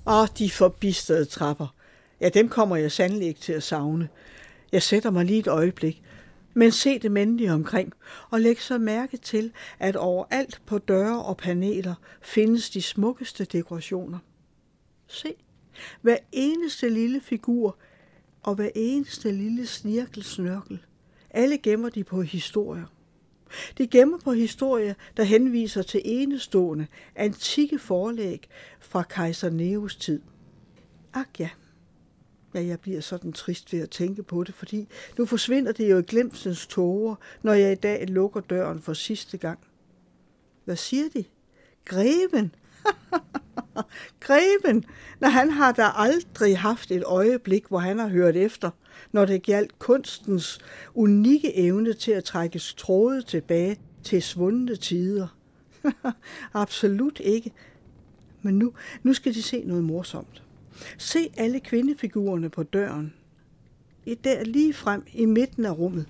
De forbistede trapper. Ja, dem kommer jeg sandelig ikke til at savne. Jeg sætter mig lige et øjeblik, men se det mændelige omkring, og læg så mærke til, at overalt på døre og paneler findes de smukkeste dekorationer. Se, hver eneste lille figur og hver eneste lille snirkelsnørkel, alle gemmer de på historier. De gemmer på historier, der henviser til enestående, antikke forlæg fra kejser Neros tid. Ja, jeg bliver sådan trist ved at tænke på det, fordi nu forsvinder det jo i glemsens tåger, når jeg i dag lukker døren for sidste gang. Hvad siger de? Greven? Greven? Når han har da aldrig haft et øjeblik, hvor han har hørt efter, når det gjaldt kunstens unikke evne til at trække tråde tilbage til svundne tider. Absolut ikke. Men nu skal de se noget morsomt. Se alle kvindefigurerne på døren. Der lige frem i midten af rummet.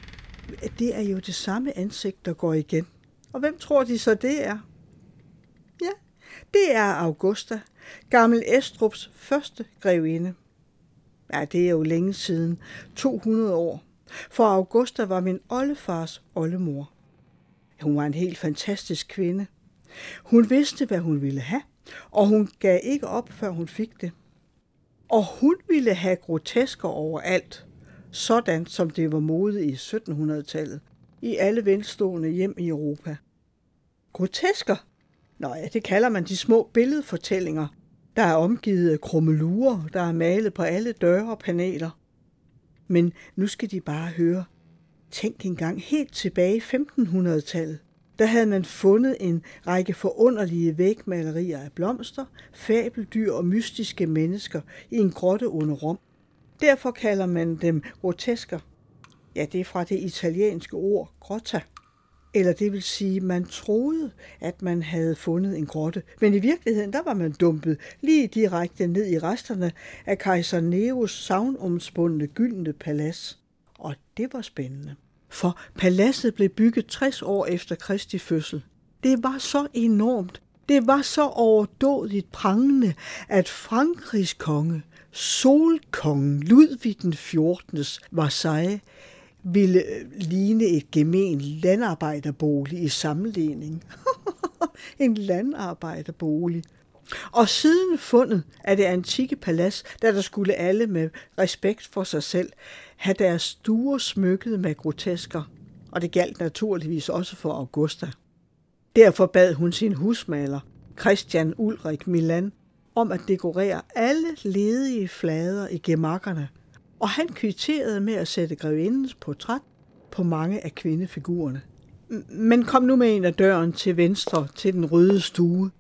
Det er jo det samme ansigt, der går igen. Og hvem tror de så det er? Ja, det er Augusta, Gammel Estrups første grevinde. Ja, det er jo længe siden, 200 år. For Augusta var min oldefars oldemor. Hun var en helt fantastisk kvinde. Hun vidste, hvad hun ville have, og hun gav ikke op, før hun fik det. Og hun ville have grotesker overalt, sådan som det var mode i 1700-tallet, i alle velstående hjem i Europa. Grotesker? Nå ja, det kalder man de små billedfortællinger, der er omgivet af krummelurer, der er malet på alle døre og paneler. Men nu skal de bare høre. Tænk engang helt tilbage i 1500-tallet. Der havde man fundet en række forunderlige vægmalerier af blomster, fabeldyr og mystiske mennesker i en grotte under Rom. Derfor kalder man dem grotesker. Ja, det er fra det italienske ord grotta. Eller det vil sige, man troede, at man havde fundet en grotte. Men i virkeligheden, der var man dumpet lige direkte ned i resterne af kejser Neros sagnomspundne gyldne palads. Og det var spændende. For paladset blev bygget 60 år efter Kristi fødsel. Det var så enormt, det var så overdådigt prangende, at Frankrigs konge, solkongen Ludvig den 14. Versailles, ville ligne et gemen landarbejderbolig i sammenligning. En landarbejderbolig. Og siden fundet af det antikke palads, der skulle alle med respekt for sig selv have deres stuer smykket med grotesker, og det galt naturligvis også for Augusta. Derfor bad hun sin husmaler, Christian Ulrik Milan, om at dekorere alle ledige flader i gemakkerne, og han kvitterede med at sætte grevindens portræt på mange af kvindefigurerne. Men kom nu med ind ad døren til venstre til den røde stue.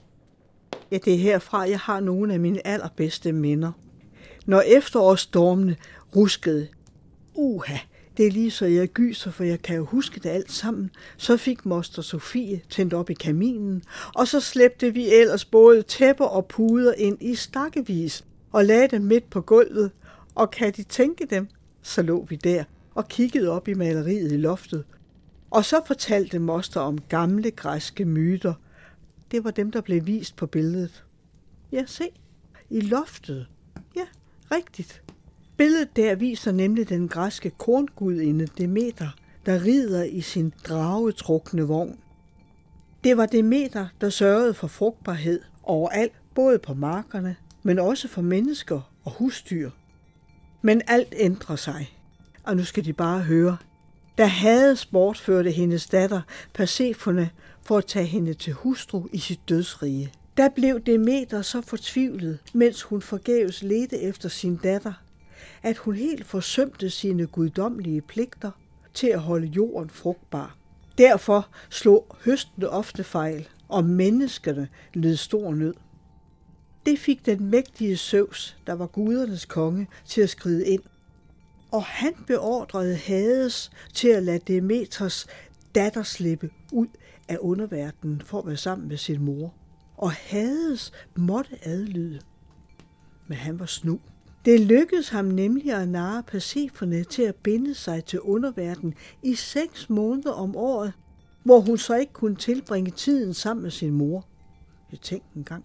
Ja, det er herfra, jeg har nogle af mine allerbedste minder. Når efterårsstormene ruskede, det er lige så jeg gyser, for jeg kan jo huske det alt sammen, så fik moster Sofie tændt op i kaminen, og så slæbte vi ellers både tæpper og puder ind i stakkevis og lagde dem midt på gulvet, og kan de tænke dem, så lå vi der og kiggede op i maleriet i loftet. Og så fortalte moster om gamle græske myter. Det var dem, der blev vist på billedet. Ja, se. I loftet. Ja, rigtigt. Billedet der viser nemlig den græske korngudinde Demeter, der rider i sin dragetrukne vogn. Det var Demeter, der sørgede for frugtbarhed overalt, både på markerne, men også for mennesker og husdyr. Men alt ændrer sig, og nu skal de bare høre. Da Hades bortførte hendes datter Persefone for at tage hende til hustru i sit dødsrige. Der blev Demeter så fortvivlet, mens hun forgæves ledte efter sin datter, at hun helt forsømte sine guddommelige pligter til at holde jorden frugtbar. Derfor slog høsten ofte fejl, og menneskene led stor nød. Det fik den mægtige Zeus, der var gudernes konge, til at skride ind. Og han beordrede Hades til at lade Demeters datter slippe ud af underverdenen for at være sammen med sin mor. Og Hades måtte adlyde. Men han var snu. Det lykkedes ham nemlig at narre Persefone til at binde sig til underverdenen i 6 måneder om året, hvor hun så ikke kunne tilbringe tiden sammen med sin mor. Jeg tænkte en gang.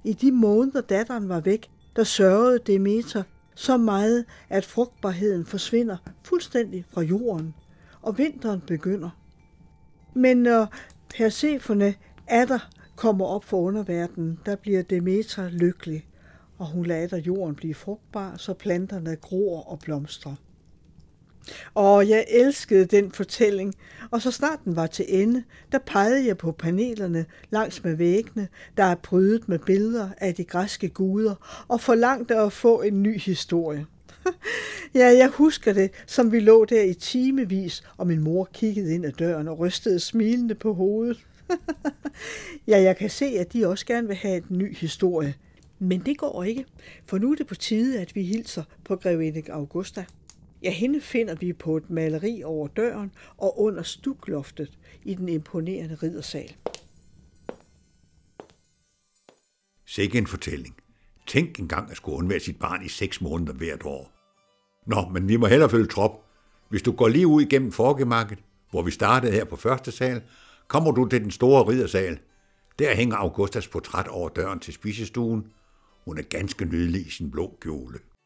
I de måneder datteren var væk, der sørgede Demeter så meget, at frugtbarheden forsvinder fuldstændig fra jorden, og vinteren begynder. Men når Persefone atter kommer op for underverdenen, der bliver Demeter lykkelig, og hun lader jorden blive frugtbar, så planterne gror og blomstrer. Og jeg elskede den fortælling, og så snart den var til ende, der pegede jeg på panelerne langs med væggene, der er prydet med billeder af de græske guder, og forlangte at få en ny historie. Ja, jeg husker det, som vi lå der i timevis, og min mor kiggede ind ad døren og rystede smilende på hovedet. Ja, jeg kan se, at de også gerne vil have en ny historie. Men det går ikke, for nu er det på tide, at vi hilser på grevinde Augusta. Ja, hende finder vi på et maleri over døren og under stukloftet i den imponerende riddersal. Sikke en fortælling. Tænk engang at skulle undvære sit barn i 6 måneder hvert år. Nå, men vi må hellere følge trop. Hvis du går lige ud igennem forgemakket, hvor vi startede her på første sal, kommer du til den store riddersal. Der hænger Augustas portræt over døren til spisestuen. Hun er ganske nydelig i sin blå kjole.